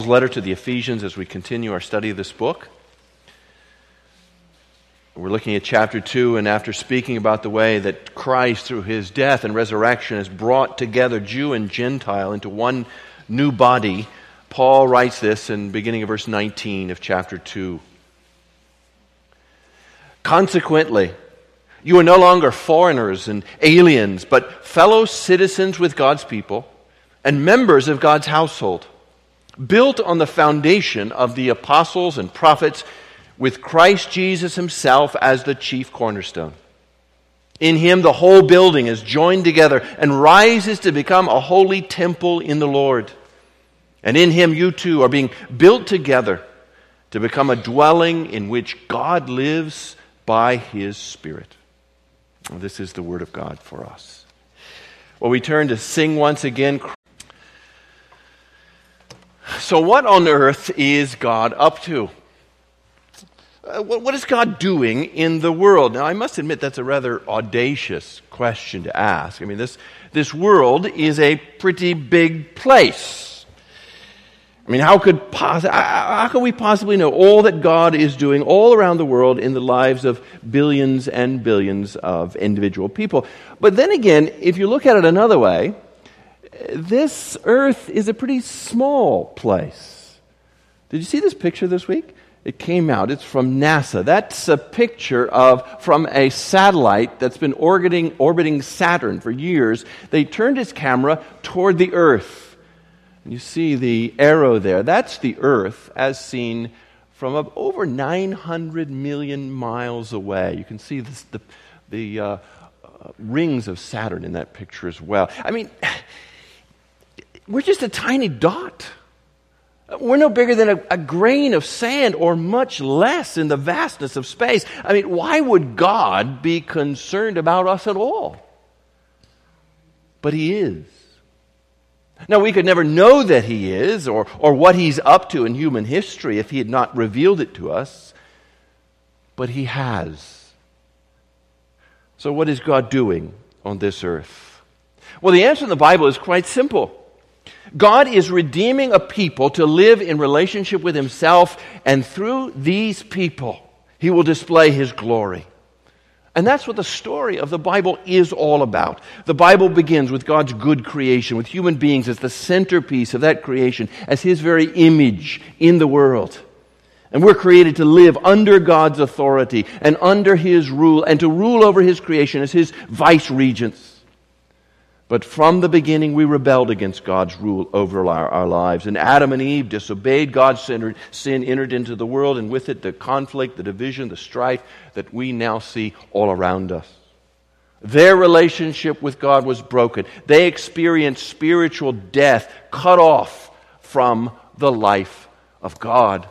Letter to the Ephesians as we continue our study of this book. We're looking at chapter 2, and after speaking about the way that Christ, through his death and resurrection, has brought together Jew and Gentile into one new body, Paul writes this in the beginning of verse 19 of chapter 2. Consequently, you are no longer foreigners and aliens, but fellow citizens with God's people and members of God's household, built on the foundation of the apostles and prophets, with Christ Jesus himself as the chief cornerstone. In him the whole building is joined together and rises to become a holy temple in the Lord. And in him you too are being built together to become a dwelling in which God lives by his Spirit. This is the word of God for us. Well, we turn to sing once again. So what on earth is God up to? What is God doing in the world? Now, I must admit that's a rather audacious question to ask. I mean, this world is a pretty big place. I mean, how could we possibly know all that God is doing all around the world in the lives of billions and billions of individual people? But then again, if you look at it another way, this earth is a pretty small place. Did you see this picture this week? It came out. It's from NASA. That's a picture from a satellite that's been orbiting Saturn for years. They turned its camera toward the earth. You see the arrow there. That's the earth as seen from over 900 million miles away. You can see the rings of Saturn in that picture as well. I mean, we're just a tiny dot. We're no bigger than a grain of sand, or much less in the vastness of space. I mean, why would God be concerned about us at all? But he is. Now, we could never know that he is, or what he's up to in human history if he had not revealed it to us. But he has. So what is God doing on this earth? Well, the answer in the Bible is quite simple. God is redeeming a people to live in relationship with himself, and through these people, he will display his glory. And that's what the story of the Bible is all about. The Bible begins with God's good creation, with human beings as the centerpiece of that creation, as his very image in the world. And we're created to live under God's authority and under his rule, and to rule over his creation as his vice-regents. But from the beginning, we rebelled against God's rule over our lives. And Adam and Eve disobeyed God's sin, entered into the world, and with it the conflict, the division, the strife that we now see all around us. Their relationship with God was broken. They experienced spiritual death, cut off from the life of God.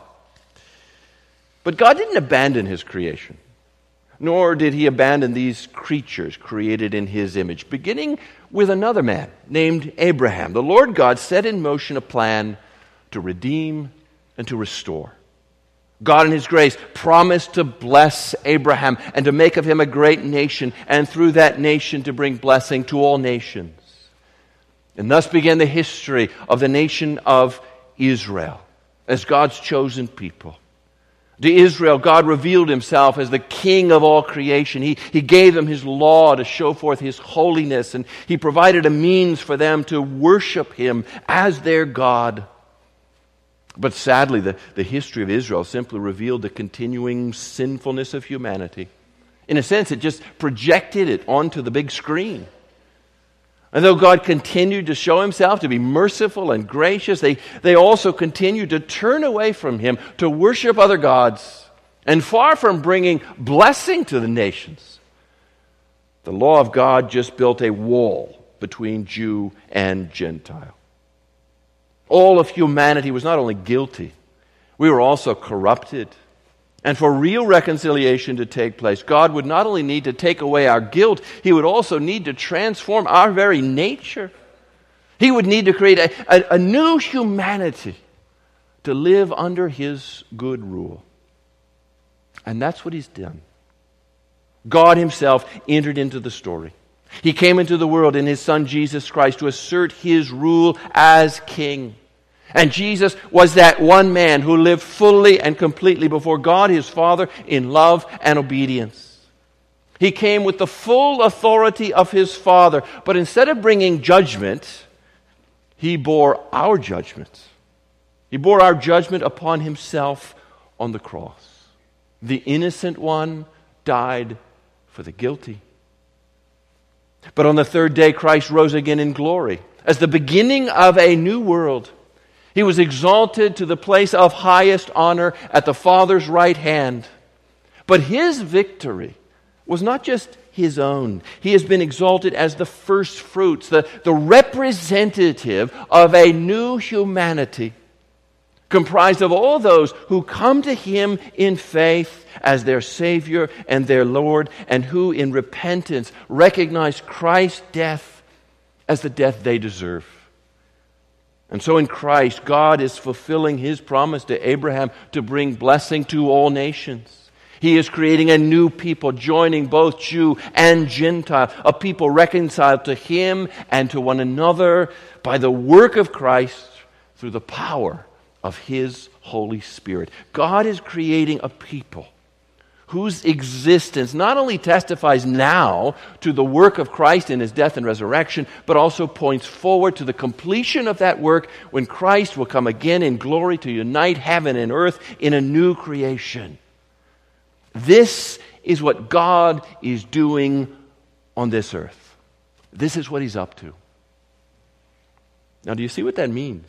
But God didn't abandon his creation, nor did he abandon these creatures created in his image. Beginning with another man named Abraham, the Lord God set in motion a plan to redeem and to restore. God in his grace promised to bless Abraham and to make of him a great nation, and through that nation to bring blessing to all nations. And thus began the history of the nation of Israel as God's chosen people. To Israel, God revealed himself as the king of all creation. He gave them his law to show forth his holiness, and he provided a means for them to worship him as their God. But sadly, the history of Israel simply revealed the continuing sinfulness of humanity. In a sense, it just projected it onto the big screen. And though God continued to show himself to be merciful and gracious, they also continued to turn away from him, to worship other gods. And far from bringing blessing to the nations, the law of God just built a wall between Jew and Gentile. All of humanity was not only guilty, we were also corrupted. And for real reconciliation to take place, God would not only need to take away our guilt, he would also need to transform our very nature. He would need to create a new humanity to live under his good rule. And that's what he's done. God himself entered into the story. He came into the world in his Son Jesus Christ to assert his rule as king. And Jesus was that one man who lived fully and completely before God his Father in love and obedience. He came with the full authority of his Father, but instead of bringing judgment, he bore our judgment. He bore our judgment upon himself on the cross. The innocent one died for the guilty. But on the third day, Christ rose again in glory as the beginning of a new world. He was exalted to the place of highest honor at the Father's right hand. But his victory was not just his own. He has been exalted as the first fruits, the representative of a new humanity, comprised of all those who come to him in faith as their Savior and their Lord, and who in repentance recognize Christ's death as the death they deserve. And so in Christ, God is fulfilling his promise to Abraham to bring blessing to all nations. He is creating a new people, joining both Jew and Gentile, a people reconciled to him and to one another by the work of Christ through the power of his Holy Spirit. God is creating a people whose existence not only testifies now to the work of Christ in his death and resurrection, but also points forward to the completion of that work when Christ will come again in glory to unite heaven and earth in a new creation. This is what God is doing on this earth. This is what he's up to. Now, do you see what that means?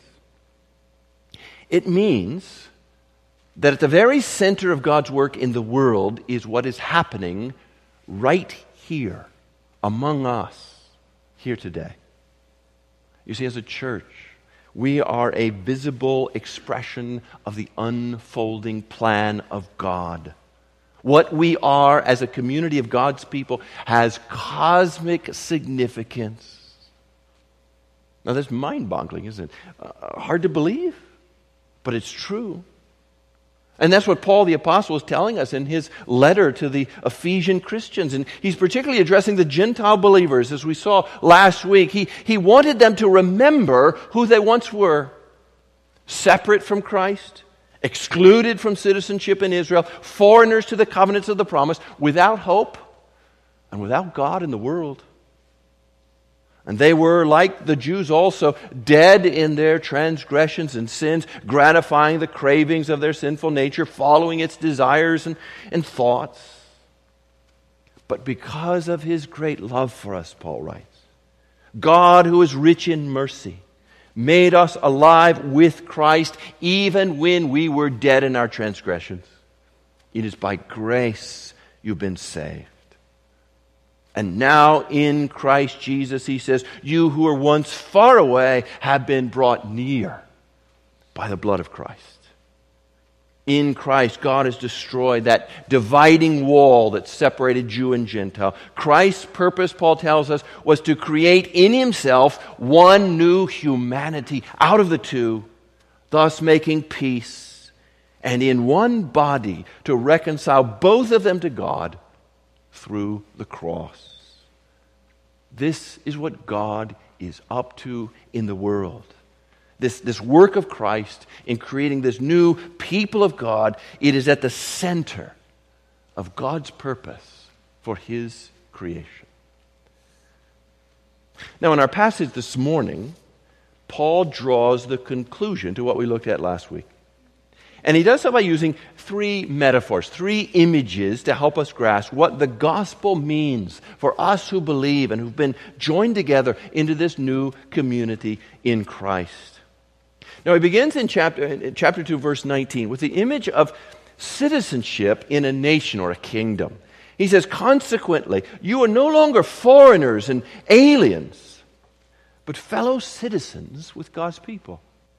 It means that at the very center of God's work in the world is what is happening right here among us here today. You see, as a church, we are a visible expression of the unfolding plan of God. What we are as a community of God's people has cosmic significance. Now that's mind-boggling, isn't it? Hard to believe, but it's true. And that's what Paul the Apostle is telling us in his letter to the Ephesian Christians. And he's particularly addressing the Gentile believers, as we saw last week. He wanted them to remember who they once were. Separate from Christ, excluded from citizenship in Israel, foreigners to the covenants of the promise, without hope and without God in the world. And they were, like the Jews also, dead in their transgressions and sins, gratifying the cravings of their sinful nature, following its desires and thoughts. But because of his great love for us, Paul writes, God, who is rich in mercy, made us alive with Christ even when we were dead in our transgressions. It is by grace you've been saved. And now in Christ Jesus, he says, you who were once far away have been brought near by the blood of Christ. In Christ, God has destroyed that dividing wall that separated Jew and Gentile. Christ's purpose, Paul tells us, was to create in himself one new humanity out of the two, thus making peace, and in one body to reconcile both of them to God through the cross. This is what God is up to in the world. This work of Christ in creating this new people of God, it is at the center of God's purpose for his creation. Now, in our passage this morning, Paul draws the conclusion to what we looked at last week. And he does so by using three metaphors, three images to help us grasp what the gospel means for us who believe and who've been joined together into this new community in Christ. Now he begins in chapter 2, verse 19, with the image of citizenship in a nation or a kingdom. He says, consequently, you are no longer foreigners and aliens, but fellow citizens with God's people.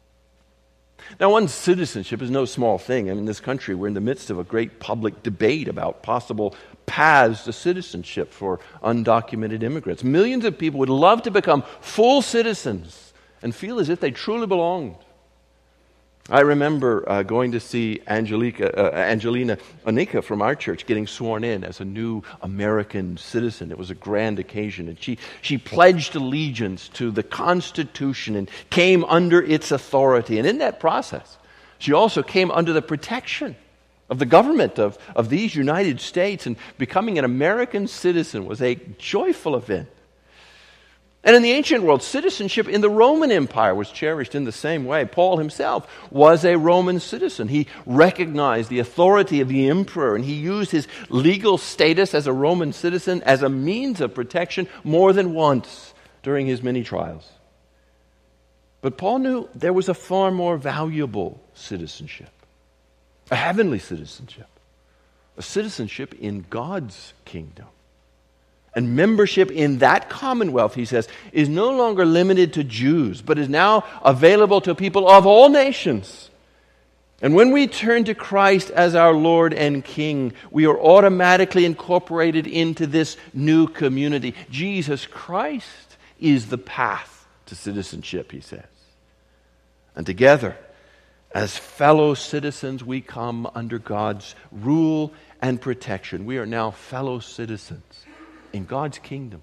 Now, one's citizenship is no small thing. In this country, we're in the midst of a great public debate about possible paths to citizenship for undocumented immigrants. Millions of people would love to become full citizens and feel as if they truly belonged. I remember going to see Angelina Onika from our church getting sworn in as a new American citizen. It was a grand occasion, and she pledged allegiance to the Constitution and came under its authority. And in that process, she also came under the protection of the government of these United States, and becoming an American citizen was a joyful event. And in the ancient world, citizenship in the Roman Empire was cherished in the same way. Paul himself was a Roman citizen. He recognized the authority of the emperor, and he used his legal status as a Roman citizen as a means of protection more than once during his many trials. But Paul knew there was a far more valuable citizenship, a heavenly citizenship, a citizenship in God's kingdom. And membership in that commonwealth, he says, is no longer limited to Jews, but is now available to people of all nations. And when we turn to Christ as our Lord and King, we are automatically incorporated into this new community. Jesus Christ is the path to citizenship, he says. And together, as fellow citizens, we come under God's rule and protection. We are now fellow citizens in God's kingdom.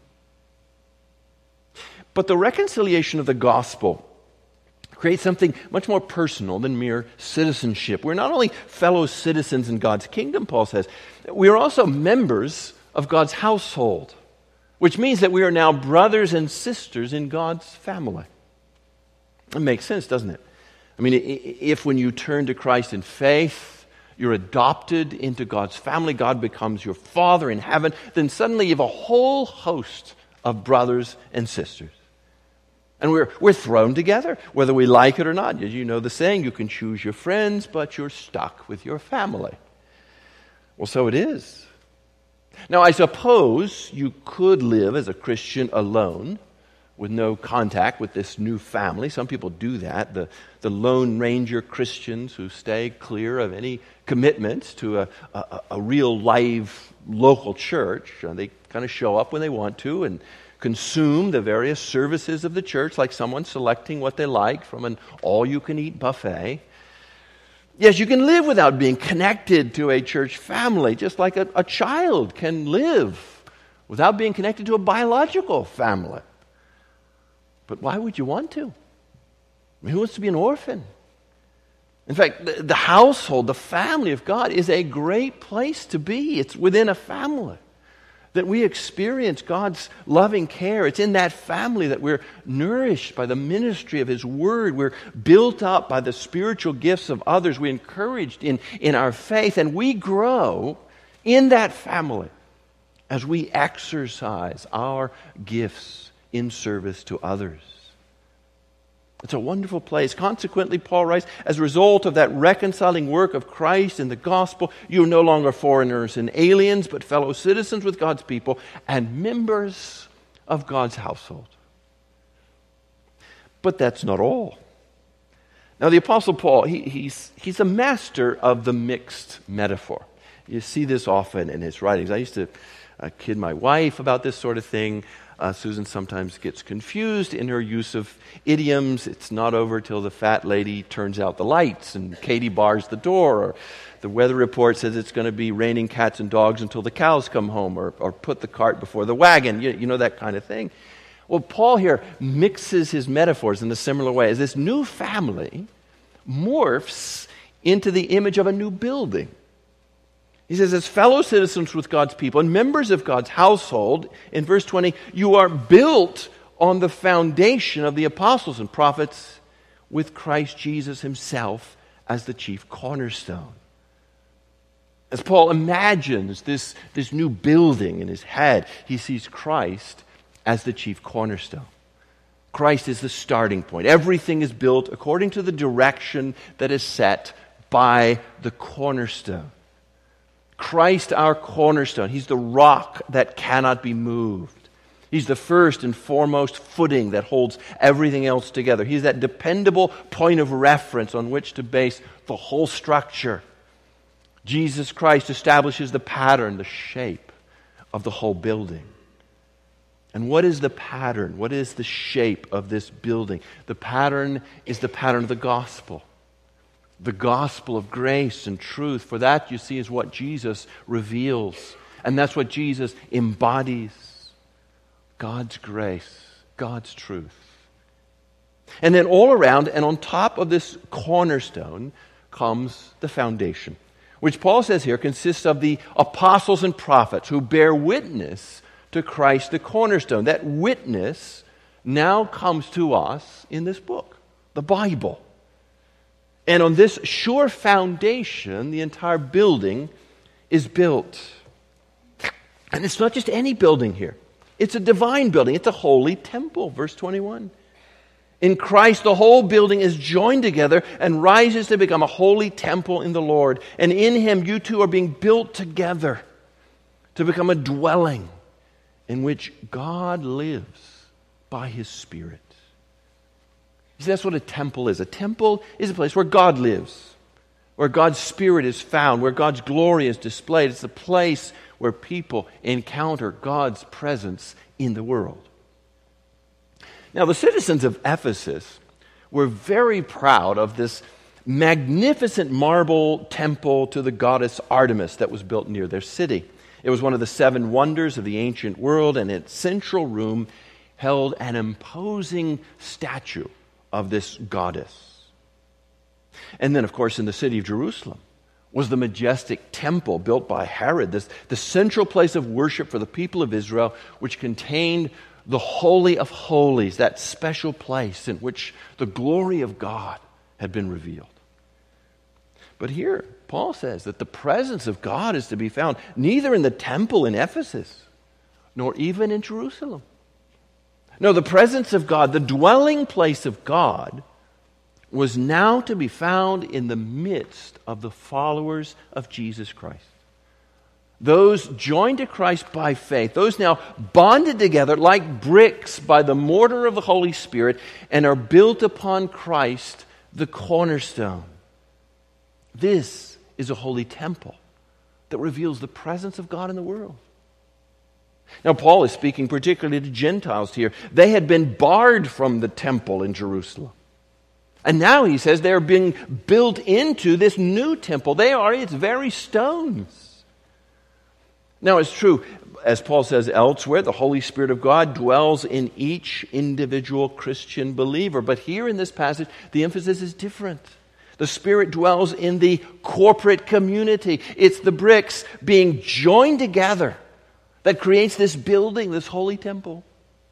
But the reconciliation of the gospel creates something much more personal than mere citizenship. We're not only fellow citizens in God's kingdom, Paul says, we are also members of God's household, which means that we are now brothers and sisters in God's family. It makes sense, doesn't it? I mean, if when you turn to Christ in faith, you're adopted into God's family, God becomes your Father in heaven, then suddenly you have a whole host of brothers and sisters. And we're thrown together, whether we like it or not. As you know the saying, you can choose your friends, but you're stuck with your family. Well, so it is. Now, I suppose you could live as a Christian alone, with no contact with this new family. Some people do that. The Lone Ranger Christians who stay clear of any commitments to a real live local church. They kind of show up when they want to and consume the various services of the church, like someone selecting what they like from an all-you-can-eat buffet. Yes, you can live without being connected to a church family, just like a child can live without being connected to a biological family. But why would you want to? I mean, who wants to be an orphan? In fact, the household, the family of God is a great place to be. It's within a family that we experience God's loving care. It's in that family that we're nourished by the ministry of His Word. We're built up by the spiritual gifts of others. We're encouraged in our faith, and we grow in that family as we exercise our gifts in service to others. It's a wonderful place. Consequently, Paul writes, as a result of that reconciling work of Christ in the gospel, you are no longer foreigners and aliens, but fellow citizens with God's people and members of God's household. But that's not all. Now, the Apostle Paul, he's a master of the mixed metaphor. You see this often in his writings. I used to kid my wife about this sort of thing. Susan sometimes gets confused in her use of idioms. It's not over till the fat lady turns out the lights and Katie bars the door, or the weather report says it's going to be raining cats and dogs until the cows come home, or put the cart before the wagon, you know, that kind of thing. Well, Paul here mixes his metaphors in a similar way, as this new family morphs into the image of a new building. He says, as fellow citizens with God's people and members of God's household, in verse 20, you are built on the foundation of the apostles and prophets, with Christ Jesus himself as the chief cornerstone. As Paul imagines this new building in his head, he sees Christ as the chief cornerstone. Christ is the starting point. Everything is built according to the direction that is set by the cornerstone. Christ, our cornerstone. He's the rock that cannot be moved. He's the first and foremost footing that holds everything else together. He's that dependable point of reference on which to base the whole structure. Jesus Christ establishes the pattern, the shape of the whole building. And what is the pattern? What is the shape of this building? The pattern is the pattern of the gospel. the gospel of grace and truth. For that, you see, is what Jesus reveals. And that's what Jesus embodies. God's grace, God's truth. And then all around and on top of this cornerstone comes the foundation, which Paul says here consists of the apostles and prophets who bear witness to Christ the cornerstone. That witness now comes to us in this book, the Bible. And on this sure foundation, the entire building is built. And it's not just any building here. It's a divine building. It's a holy temple, verse 21. In Christ, the whole building is joined together and rises to become a holy temple in the Lord. And in Him, you two are being built together to become a dwelling in which God lives by His Spirit. You see, that's what a temple is. A temple is a place where God lives, where God's Spirit is found, where God's glory is displayed. It's a place where people encounter God's presence in the world. Now, the citizens of Ephesus were very proud of this magnificent marble temple to the goddess Artemis that was built near their city. It was one of the 7 wonders of the ancient world, and its central room held an imposing statue of this goddess. And then, of course, in the city of Jerusalem was the majestic temple built by Herod, the central place of worship for the people of Israel, which contained the Holy of Holies, that special place in which the glory of God had been revealed. But here, Paul says that the presence of God is to be found neither in the temple in Ephesus, nor even in Jerusalem. No, the presence of God, the dwelling place of God, was now to be found in the midst of the followers of Jesus Christ. Those joined to Christ by faith, those now bonded together like bricks by the mortar of the Holy Spirit and are built upon Christ, the cornerstone. This is a holy temple that reveals the presence of God in the world. Now, Paul is speaking particularly to Gentiles here. They had been barred from the temple in Jerusalem. And now he says they're being built into this new temple. They are its very stones. Now, it's true, as Paul says elsewhere, the Holy Spirit of God dwells in each individual Christian believer. But here in this passage, the emphasis is different. The Spirit dwells in the corporate community. It's the bricks being joined together that creates this building, this holy temple.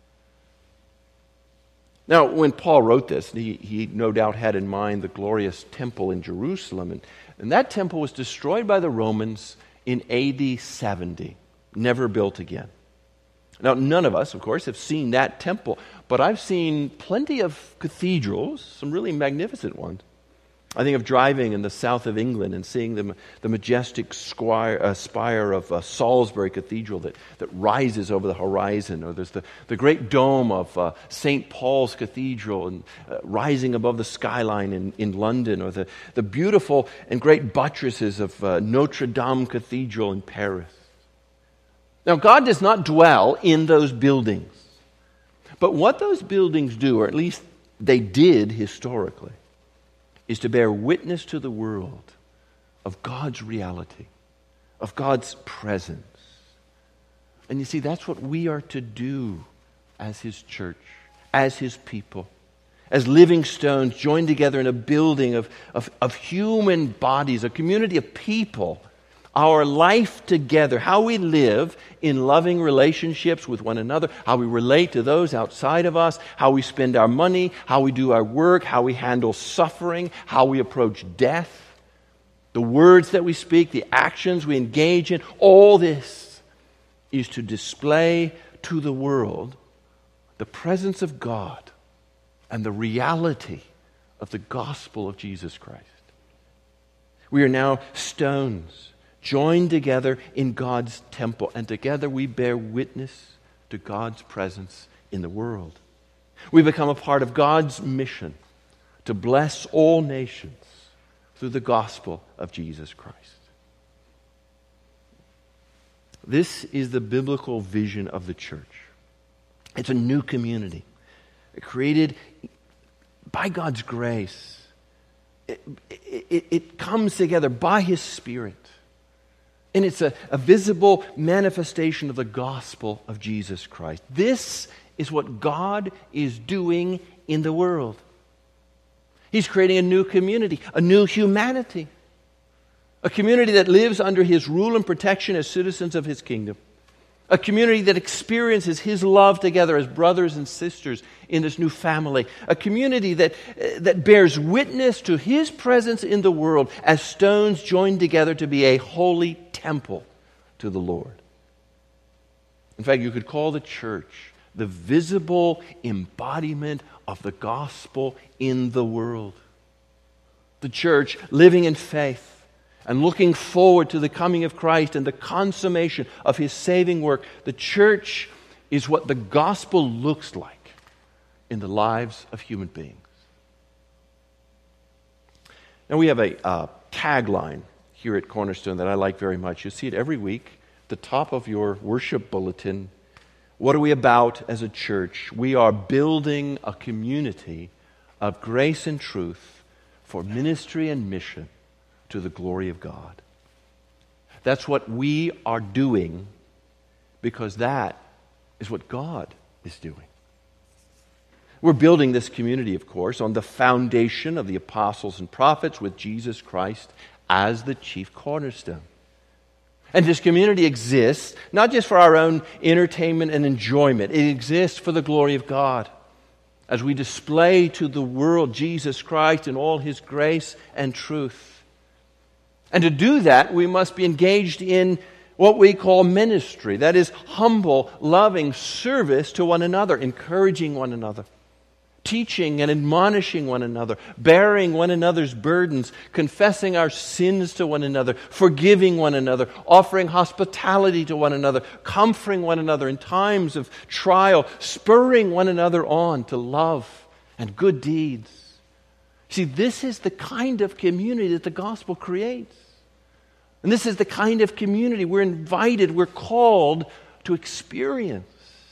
Now, when Paul wrote this, he no doubt had in mind the glorious temple in Jerusalem. And that temple was destroyed by the Romans in AD 70, never built again. Now, none of us, of course, have seen that temple, but I've seen plenty of cathedrals, some really magnificent ones. I think of driving in the south of England and seeing the majestic spire of Salisbury Cathedral that rises over the horizon. Or there's the great dome of St. Paul's Cathedral and rising above the skyline in London. Or the beautiful and great buttresses of Notre Dame Cathedral in Paris. Now, God does not dwell in those buildings. But what those buildings do, or at least they did historically, is to bear witness to the world of God's reality, of God's presence. And you see, that's what we are to do as His church, as His people, as living stones joined together in a building of human bodies, a community of people. Our life together, how we live in loving relationships with one another, how we relate to those outside of us, how we spend our money, how we do our work, how we handle suffering, how we approach death, the words that we speak, the actions we engage in, all this is to display to the world the presence of God and the reality of the gospel of Jesus Christ. We are now stones joined together in God's temple, and together we bear witness to God's presence in the world. We become a part of God's mission to bless all nations through the gospel of Jesus Christ. This is the biblical vision of the church. It's a new community created by God's grace it comes together by His Spirit. And it's a visible manifestation of the gospel of Jesus Christ. This is what God is doing in the world. He's creating a new community, a new humanity. A community that lives under His rule and protection as citizens of His kingdom. A community that experiences His love together as brothers and sisters in this new family. A community that bears witness to His presence in the world as stones joined together to be a holy temple to the Lord. In fact, you could call the church the visible embodiment of the gospel in the world. The church living in faith and looking forward to the coming of Christ and the consummation of His saving work. The church is what the gospel looks like in the lives of human beings. Now we have a tagline here at Cornerstone that I like very much. You see it every week at the top of your worship bulletin. What are we about as a church? We are building a community of grace and truth for ministry and mission to the glory of God. That's what we are doing because that is what God is doing. We're building this community, of course, on the foundation of the apostles and prophets with Jesus Christ as the chief cornerstone. And this community exists not just for our own entertainment and enjoyment. It exists for the glory of God as we display to the world Jesus Christ in all His grace and truth. And to do that, we must be engaged in what we call ministry. That is humble, loving service to one another, encouraging one another, teaching and admonishing one another, bearing one another's burdens, confessing our sins to one another, forgiving one another, offering hospitality to one another, comforting one another in times of trial, spurring one another on to love and good deeds. See, this is the kind of community that the gospel creates. And this is the kind of community we're invited, we're called to experience.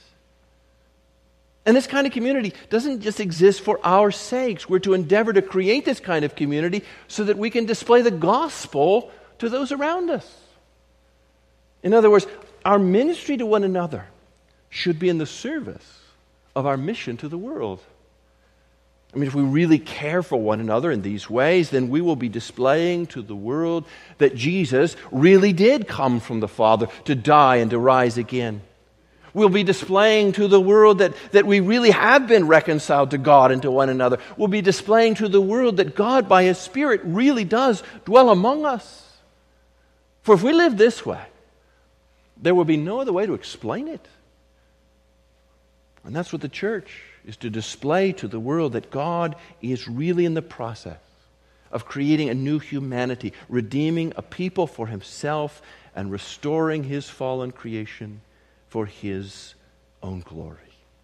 And this kind of community doesn't just exist for our sakes. We're to endeavor to create this kind of community so that we can display the gospel to those around us. In other words, our ministry to one another should be in the service of our mission to the world. I mean, if we really care for one another in these ways, then we will be displaying to the world that Jesus really did come from the Father to die and to rise again. We'll be displaying to the world that we really have been reconciled to God and to one another. We'll be displaying to the world that God, by His Spirit, really does dwell among us. For if we live this way, there will be no other way to explain it. And that's what the church is to display to the world, that God is really in the process of creating a new humanity, redeeming a people for Himself and restoring His fallen creation for His own glory.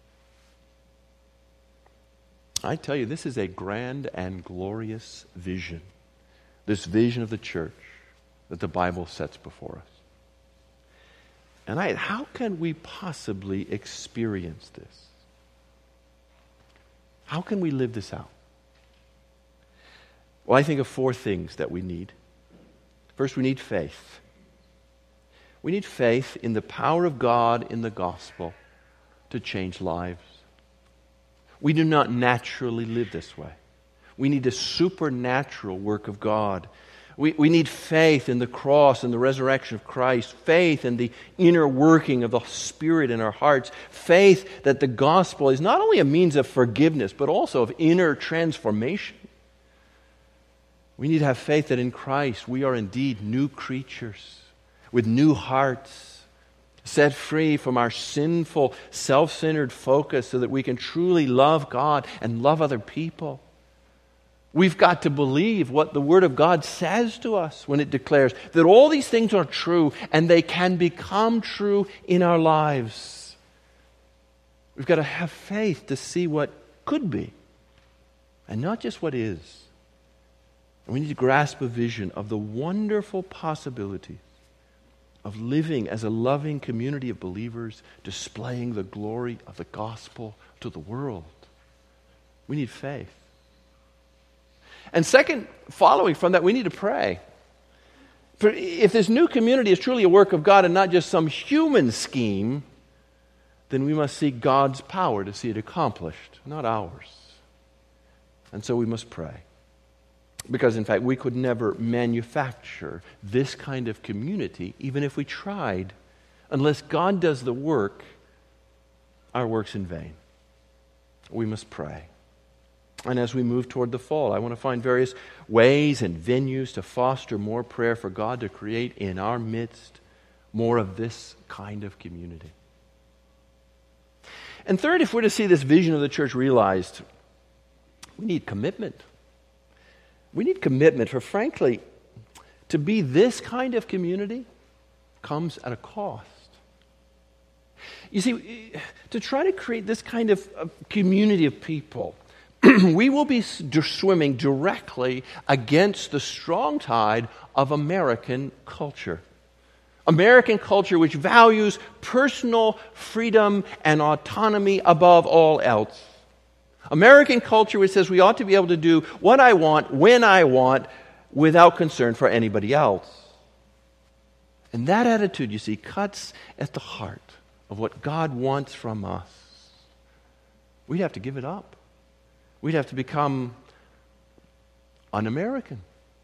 I tell you, this is a grand and glorious vision, this vision of the church that the Bible sets before us. And how can we possibly experience this? How can we live this out? Well, I think of four things that we need. First, we need faith. We need faith in the power of God in the gospel to change lives. We do not naturally live this way. We need a supernatural work of God. We need faith in the cross and the resurrection of Christ, faith in the inner working of the Spirit in our hearts, faith that the gospel is not only a means of forgiveness, but also of inner transformation. We need to have faith that in Christ we are indeed new creatures with new hearts, set free from our sinful, self-centered focus so that we can truly love God and love other people. We've got to believe what the Word of God says to us when it declares that all these things are true and they can become true in our lives. We've got to have faith to see what could be and not just what is. And we need to grasp a vision of the wonderful possibilities of living as a loving community of believers, displaying the glory of the gospel to the world. We need faith. And second, following from that, we need to pray. For if this new community is truly a work of God and not just some human scheme, then we must seek God's power to see it accomplished, not ours. And so we must pray. Because, in fact, we could never manufacture this kind of community, even if we tried. Unless God does the work, our work's in vain. We must pray. And as we move toward the fall, I want to find various ways and venues to foster more prayer for God to create in our midst more of this kind of community. And third, if we're to see this vision of the church realized, we need commitment. We need commitment, for frankly, to be this kind of community comes at a cost. You see, to try to create this kind of community of people, we will be swimming directly against the strong tide of American culture. American culture which values personal freedom and autonomy above all else. American culture which says we ought to be able to do what I want, when I want, without concern for anybody else. And that attitude, you see, cuts at the heart of what God wants from us. We'd have to give it up. We'd have to become un-American.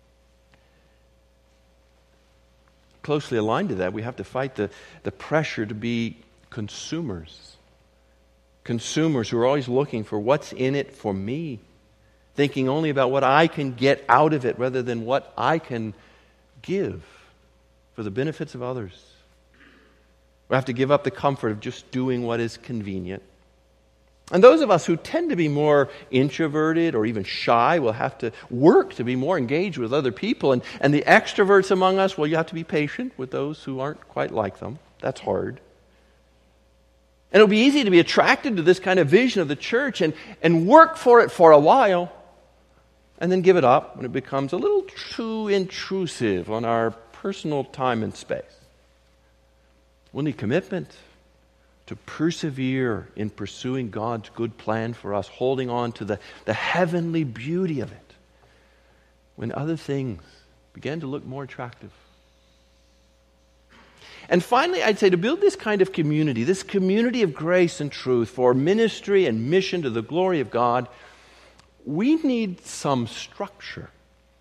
Closely aligned to that, we have to fight the pressure to be consumers. Consumers who are always looking for what's in it for me, thinking only about what I can get out of it rather than what I can give for the benefits of others. We have to give up the comfort of just doing what is convenient. And those of us who tend to be more introverted or even shy will have to work to be more engaged with other people. And the extroverts among us, well, you have to be patient with those who aren't quite like them. That's hard. And it'll be easy to be attracted to this kind of vision of the church and work for it for a while and then give it up when it becomes a little too intrusive on our personal time and space. We'll need commitment to persevere in pursuing God's good plan for us, holding on to the heavenly beauty of it when other things begin to look more attractive. And finally, I'd say to build this kind of community, this community of grace and truth for ministry and mission to the glory of God, we need some structure.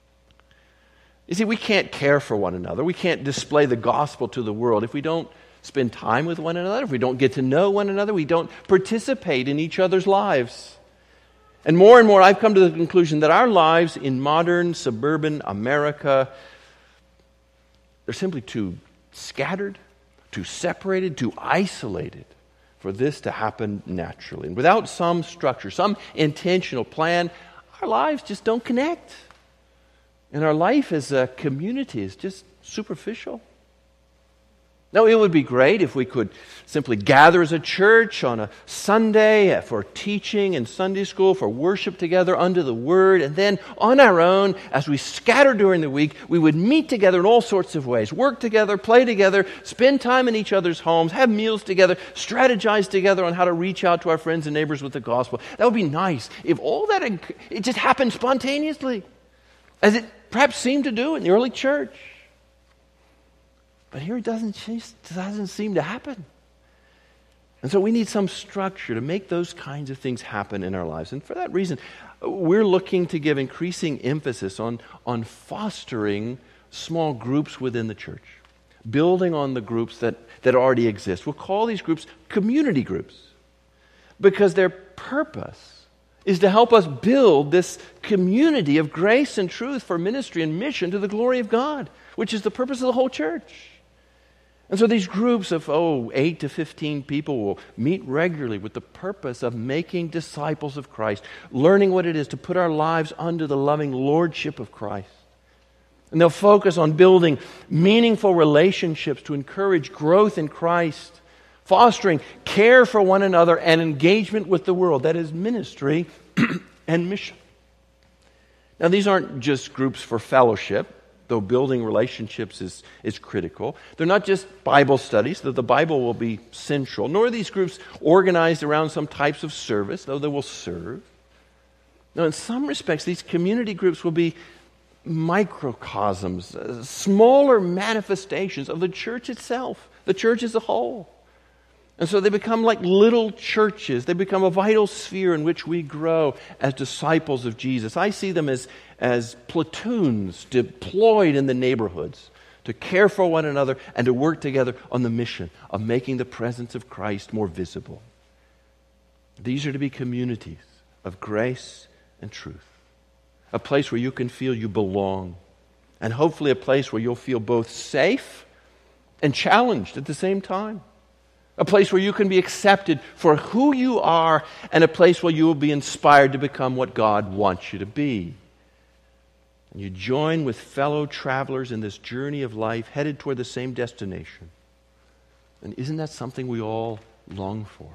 You see, we can't care for one another. We can't display the gospel to the world if we don't spend time with one another, if we don't get to know one another, we don't participate in each other's lives. And more, I've come to the conclusion that our lives in modern suburban America, they're simply too scattered, too separated, too isolated for this to happen naturally. And without some structure, some intentional plan, our lives just don't connect. And our life as a community is just superficial. Now, it would be great if we could simply gather as a church on a Sunday for teaching in Sunday school, for worship together under the Word, and then on our own, as we scatter during the week, we would meet together in all sorts of ways, work together, play together, spend time in each other's homes, have meals together, strategize together on how to reach out to our friends and neighbors with the gospel. That would be nice if all that, it just happened spontaneously, as it perhaps seemed to do in the early church. But here it doesn't seem to happen. And so we need some structure to make those kinds of things happen in our lives. And for that reason, we're looking to give increasing emphasis on fostering small groups within the church, building on the groups that already exist. We'll call these groups community groups because their purpose is to help us build this community of grace and truth for ministry and mission to the glory of God, which is the purpose of the whole church. And so these groups of 8 to 15 people will meet regularly with the purpose of making disciples of Christ, learning what it is to put our lives under the loving lordship of Christ. And they'll focus on building meaningful relationships to encourage growth in Christ, fostering care for one another and engagement with the world. That is ministry and mission. Now, these aren't just groups for fellowship, though building relationships is critical. They're not just Bible studies, though the Bible will be central, nor are these groups organized around some types of service, though they will serve. Now, in some respects, these community groups will be microcosms, smaller manifestations of the church itself, the church as a whole. And so they become like little churches. They become a vital sphere in which we grow as disciples of Jesus. I see them as platoons deployed in the neighborhoods to care for one another and to work together on the mission of making the presence of Christ more visible. These are to be communities of grace and truth. A place where you can feel you belong. And hopefully a place where you'll feel both safe and challenged at the same time. A place where you can be accepted for who you are, and a place where you will be inspired to become what God wants you to be. And you join with fellow travelers in this journey of life headed toward the same destination. And isn't that something we all long for?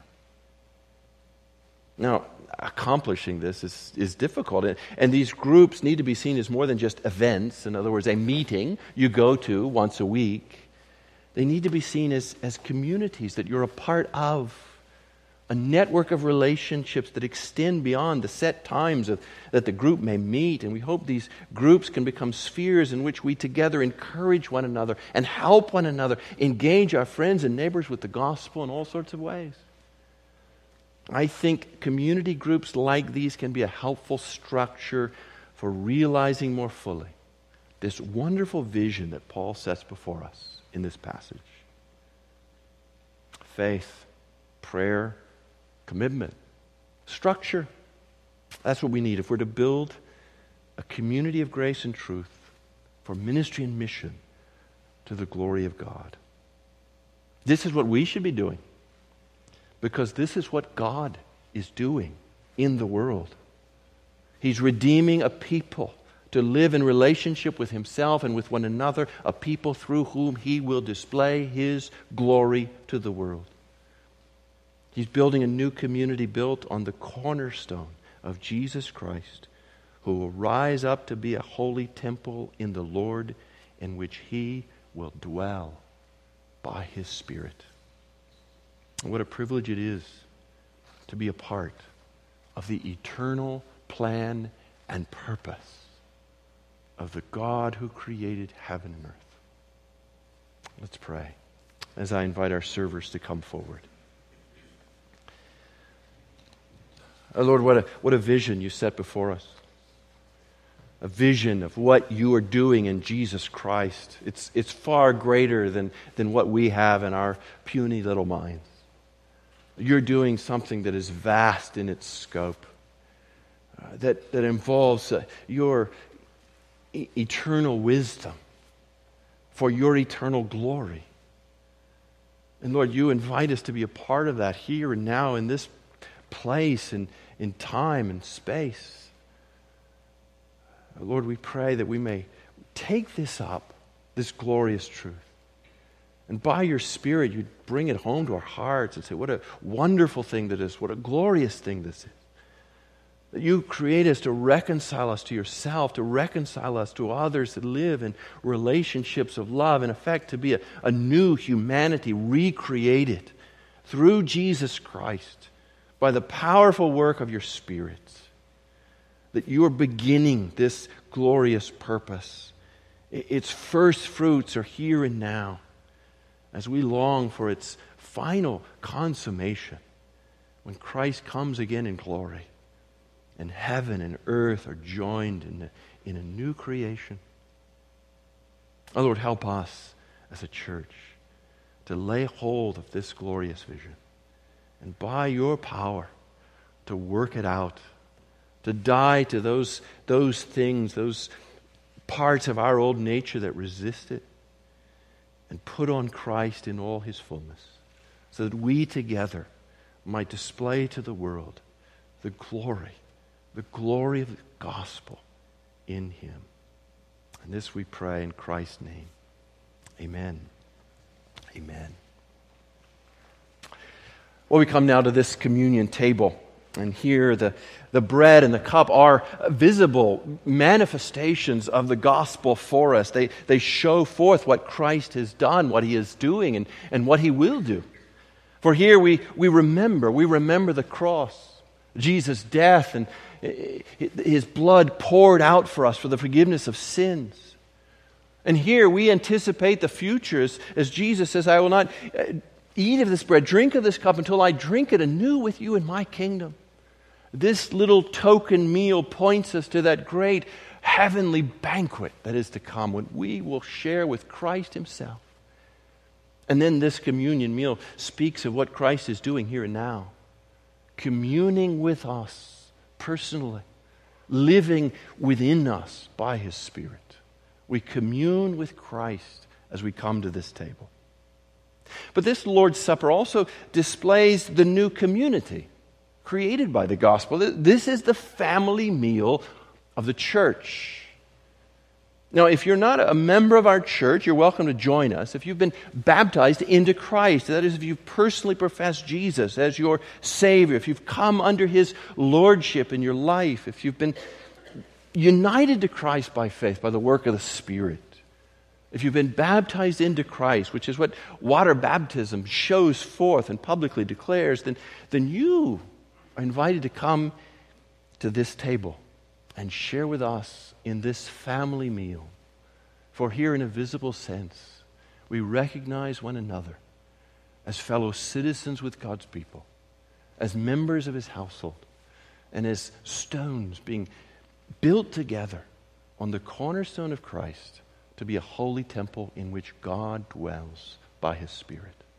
Now, accomplishing this is difficult. And these groups need to be seen as more than just events. In other words, a meeting you go to once a week. They need to be seen as communities that you're a part of. A network of relationships that extend beyond the set times that the group may meet. And we hope these groups can become spheres in which we together encourage one another and help one another, engage our friends and neighbors with the gospel in all sorts of ways. I think community groups like these can be a helpful structure for realizing more fully this wonderful vision that Paul sets before us in this passage. Faith, prayer, commitment, structure. That's what we need if we're to build a community of grace and truth for ministry and mission to the glory of God. This is what we should be doing, because this is what God is doing in the world. He's redeeming a people to live in relationship with Himself and with one another, a people through whom He will display His glory to the world. He's building a new community built on the cornerstone of Jesus Christ, who will rise up to be a holy temple in the Lord, in which He will dwell by His Spirit. And what a privilege it is to be a part of the eternal plan and purpose of the God who created heaven and earth. Let's pray as I invite our servers to come forward. Oh Lord, what a vision you set before us. A vision of what you are doing in Jesus Christ. It's far greater than what we have in our puny little minds. You're doing something that is vast in its scope, that involves your eternal wisdom for your eternal glory. And Lord, you invite us to be a part of that here and now in this place and in time and space. Lord, we pray that we may take this up, this glorious truth, and by your Spirit, you'd bring it home to our hearts and say, what a wonderful thing that is, what a glorious thing this is. That you create us to reconcile us to yourself, to reconcile us to others, to live in relationships of love, in effect, to be a new humanity recreated through Jesus Christ by the powerful work of your Spirit. That you are beginning this glorious purpose. Its first fruits are here and now, as we long for its final consummation when Christ comes again in glory and heaven and earth are joined in a new creation. Oh Lord, help us as a church to lay hold of this glorious vision and by your power to work it out, to die to those things, those parts of our old nature that resist it, and put on Christ in all His fullness, so that we together might display to the world the glory of the gospel in Him. And this we pray in Christ's name. Amen. Amen. Well, we come now to this communion table. And here the bread and the cup are visible manifestations of the gospel for us. They show forth what Christ has done, what He is doing, and what He will do. For here we remember the cross, Jesus' death, and His blood poured out for us for the forgiveness of sins. And here we anticipate the future as Jesus says, I will not eat of this bread, drink of this cup until I drink it anew with you in my kingdom. This little token meal points us to that great heavenly banquet that is to come when we will share with Christ himself. And then this communion meal speaks of what Christ is doing here and now. Communing with us personally, living within us by his Spirit. We commune with Christ as we come to this table. But this Lord's Supper also displays the new community created by the gospel. This is the family meal of the church. Now, if you're not a member of our church, you're welcome to join us. If you've been baptized into Christ, that is, if you've personally professed Jesus as your Savior, if you've come under his lordship in your life, if you've been united to Christ by faith, by the work of the Spirit, if you've been baptized into Christ, which is what water baptism shows forth and publicly declares, then you are invited to come to this table and share with us in this family meal. For here in a visible sense, we recognize one another as fellow citizens with God's people, as members of his household, and as stones being built together on the cornerstone of Christ to be a holy temple in which God dwells by his Spirit.